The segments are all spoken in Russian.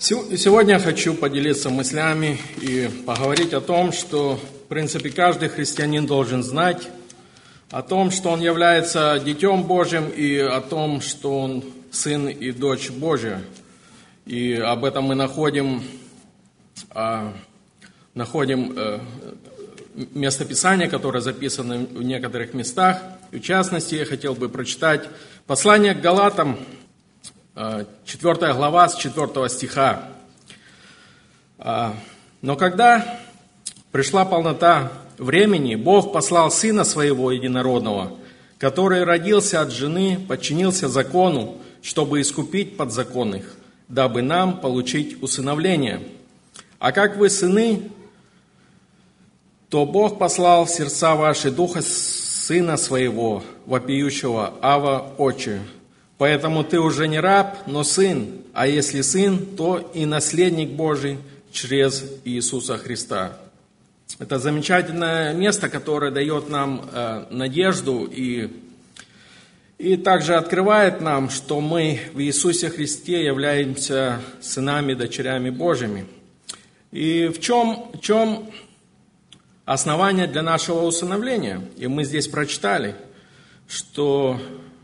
Сегодня я хочу поделиться мыслями и поговорить о том, что, в принципе, каждый христианин должен знать, о том, что он является Детем Божьим, и о том, что он сын и дочь Божья. И об этом мы находим местописания, которые записаны в некоторых местах. И в частности, я хотел бы прочитать послание к Галатам, 4 глава, с 4 стиха. «Но когда пришла полнота времени, Бог послал Сына Своего Единородного, который родился от жены, подчинился закону, чтобы искупить подзаконных, дабы нам получить усыновление. А как вы сыны, то Бог послал в сердца ваши Духа Сына Своего, вопиющего Ава, Отче. Поэтому ты уже не раб, но сын, а если сын, то и наследник Божий через Иисуса Христа». Это замечательное место, которое дает нам надежду и также открывает нам, что мы в Иисусе Христе являемся сынами, дочерями Божьими. И в чем основание для нашего усыновления? И мы здесь прочитали, что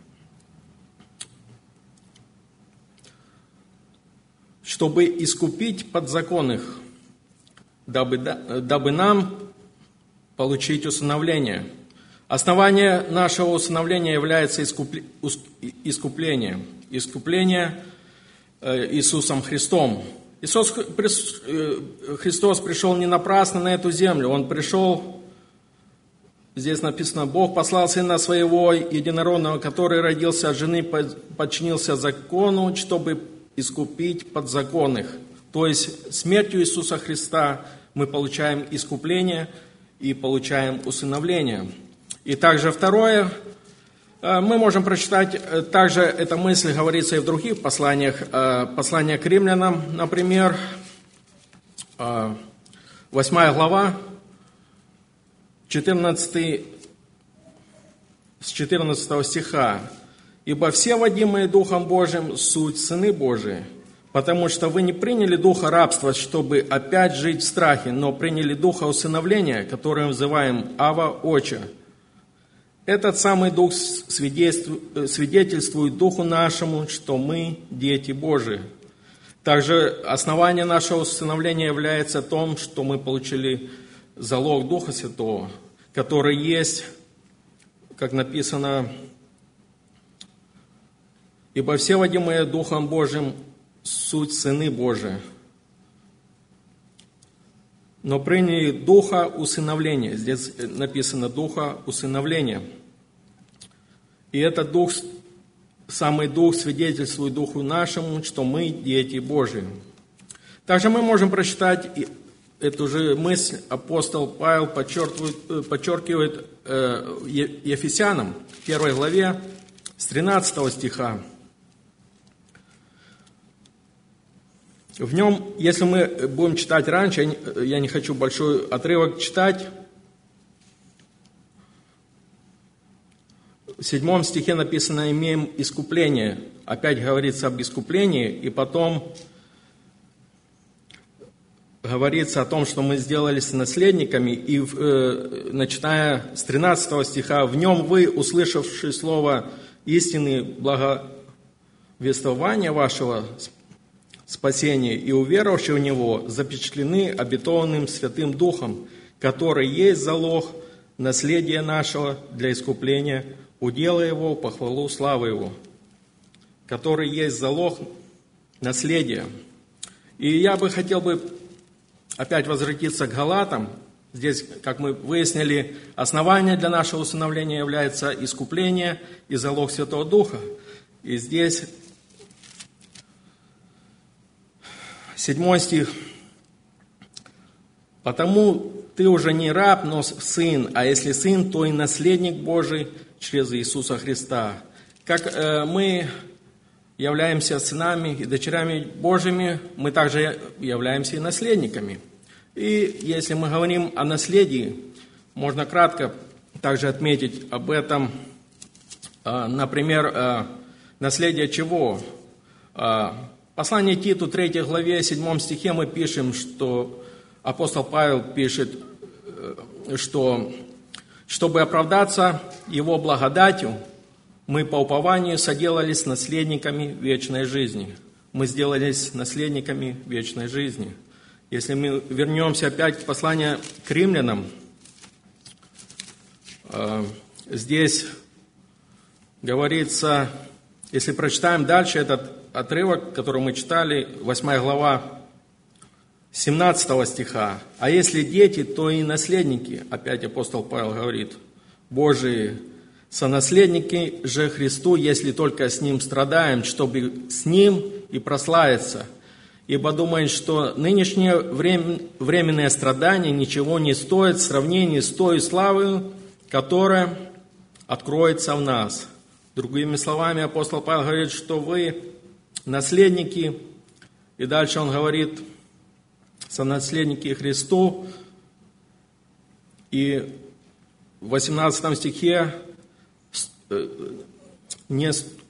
чтобы искупить подзаконных, дабы нам получить усыновление. Основание нашего усыновления является искупление Иисусом Христом. Христос пришел не напрасно на эту землю. Он пришел, здесь написано, Бог послал Сына Своего Единородного, который родился от жены, подчинился закону, чтобы искупить подзаконных. То есть смертью Иисуса Христа мы получаем искупление и получаем усыновление. И также второе, мы можем прочитать, также эта мысль говорится и в других посланиях. Послание к римлянам, например, 8 глава, с 14 стиха. «Ибо все, водимые Духом Божиим, суть сыны Божии, потому что вы не приняли духа рабства, чтобы опять жить в страхе, но приняли духа усыновления, которым называем Ава, Отче. Этот самый Дух свидетельствует Духу нашему, что мы дети Божии». Также основание нашего усыновления является в том, что мы получили залог Духа Святого, который есть, как написано, «Ибо все, водимые Духом Божиим, суть сыны Божии, но приняли Духа усыновления». Здесь написано «Духа усыновления». И этот Дух, самый Дух свидетельствует Духу нашему, что мы дети Божии. Также мы можем прочитать эту же мысль. Апостол Павел подчеркивает Ефесянам, 1 главе, с 13 стиха. В нем, если мы будем читать раньше, я не хочу большой отрывок читать, в 7 стихе написано «имеем искупление». Опять говорится об искуплении, и потом говорится о том, что мы сделались наследниками, и начиная с 13 стиха, «в нем вы, услышавши слово истины, благовествования вашего спасения и уверовавшие в Него, запечатлены обетованным Святым Духом, который есть залог наследия нашего для искупления, удела Его, похвалу, славы Его», который есть залог наследия. И я бы хотел опять возвратиться к Галатам. Здесь, как мы выяснили, основание для нашего усыновления является искупление и залог Святого Духа. И здесь 7 стих. «Потому ты уже не раб, но сын, а если сын, то и наследник Божий через Иисуса Христа». Как мы являемся сынами и дочерями Божьими, мы также являемся и наследниками. И если мы говорим о наследии, можно кратко также отметить об этом, например, наследие чего? послании Титу, 3 главе, 7 стихе мы пишем, что апостол Павел пишет, что чтобы оправдаться Его благодатью, мы по упованию соделались наследниками вечной жизни. Мы сделались наследниками вечной жизни. Если мы вернемся опять к посланию к римлянам, здесь говорится, если прочитаем дальше этот отрывок, который мы читали, 8 глава, 17 стиха. «А если дети, то и наследники», опять апостол Павел говорит, «Божии, сонаследники же Христу, если только с Ним страдаем, чтобы с Ним и прославиться. Ибо думаем, что нынешнее временное страдание ничего не стоит в сравнении с той славой, которая откроется в нас». Другими словами, апостол Павел говорит, что вы наследники, и дальше он говорит, сонаследники Христу, и в 18 стихе не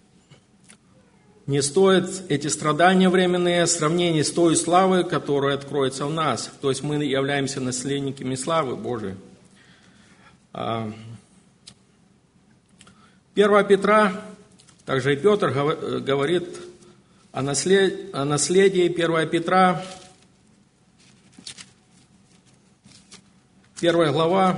стоят эти страдания временные в сравнении с той славой, которая откроется в нас. То есть мы являемся наследниками славы Божией. 1 Петра, также и Петр говорит о наследии. 1 Петра, 1 глава,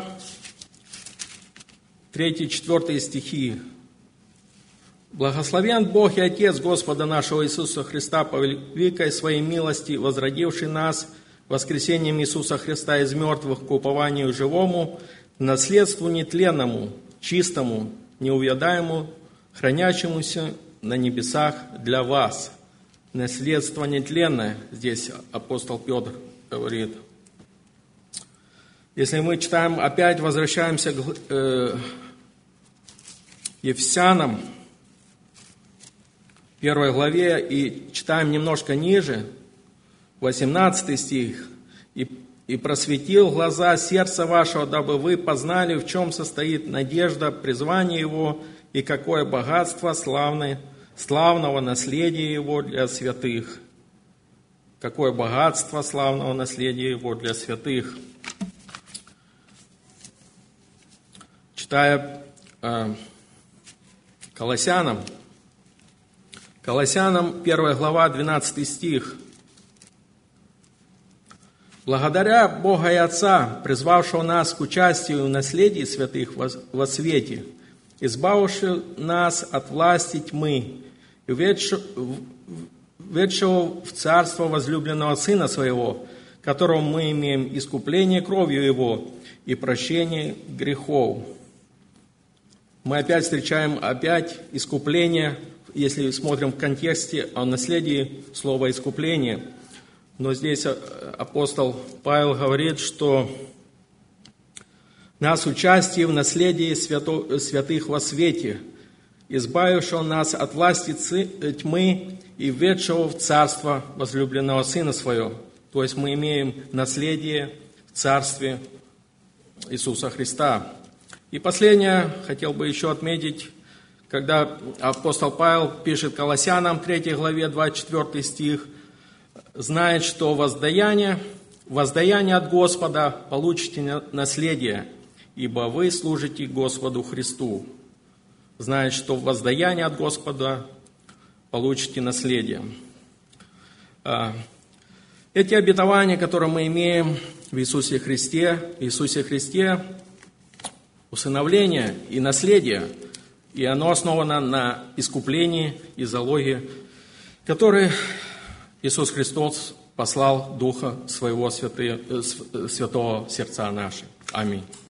3-4 стихи. «Благословен Бог и Отец Господа нашего Иисуса Христа, по великой своей милости, возродивший нас воскресением Иисуса Христа из мертвых к упованию живому, к наследству нетленному, чистому, неувядаемому, хранящемуся на небесах для вас». Наследство нетленное, здесь апостол Петр говорит. Если мы читаем, опять возвращаемся к Ефесянам, 1 главе, и читаем немножко ниже, 18 стих. «И просветил глаза сердца вашего, дабы вы познали, в чем состоит надежда призвания Его, и какое богатство славного наследия Его для святых». Какое богатство славного наследия Его для святых. Читая Колоссянам, 1 глава, 12 стих. «Благодаря Бога и Отца, призвавшего нас к участию в наследии святых во свете, избавившего нас от власти тьмы и введшего в царство возлюбленного Сына Своего, которому мы имеем искупление кровью Его и прощение грехов». Мы опять встречаем искупление, если смотрим в контексте о наследии слова «искупление». Но здесь апостол Павел говорит, что нас участие в наследии святых во свете, избавившего нас от власти тьмы и введшего в царство возлюбленного Сына Своего. То есть мы имеем наследие в царстве Иисуса Христа. И последнее, хотел бы еще отметить, когда апостол Павел пишет Колоссянам, 3 главе, 24 стих, «Знает, что воздаяние от Господа получите наследие, ибо вы служите Господу Христу». Знает, что воздаяние от Господа получите наследие. Эти обетования, которые мы имеем в Иисусе Христе, усыновление и наследие, и оно основано на искуплении и залоге, который Иисус Христос послал Духа Своего Святого в сердца наши. Аминь.